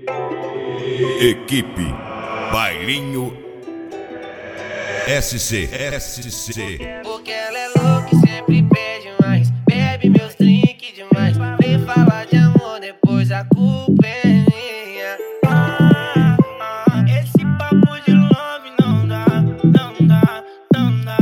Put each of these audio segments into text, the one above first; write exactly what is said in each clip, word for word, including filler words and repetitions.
Equipe Bailinho S C S C. Porque ela é louca e sempre pede mais, bebe meus drinks demais. Vem falar de amor, depois a culpa é minha. Ah, ah, esse papo de love não dá, não dá, não dá.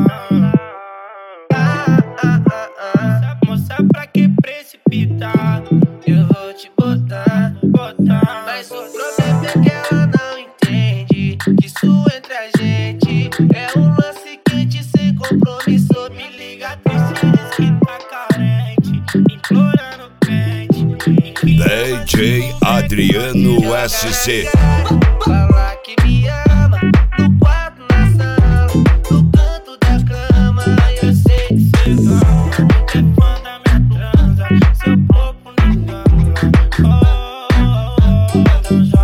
Ah, ah, ah, ah. Moça, pra que precipitar? Eu vou te botar, Botar. mas o problema é que ela não entende que isso entre a gente é um lance quente sem compromisso. Me liga triste, diz que tá carente, implorando pente. D J Adriano S C. Falar que me ama no quarto, na sala, no canto da cama. Eu sei que cê Não, é fã da minha transa, seu corpo não engana. Oh, oh, oh, oh,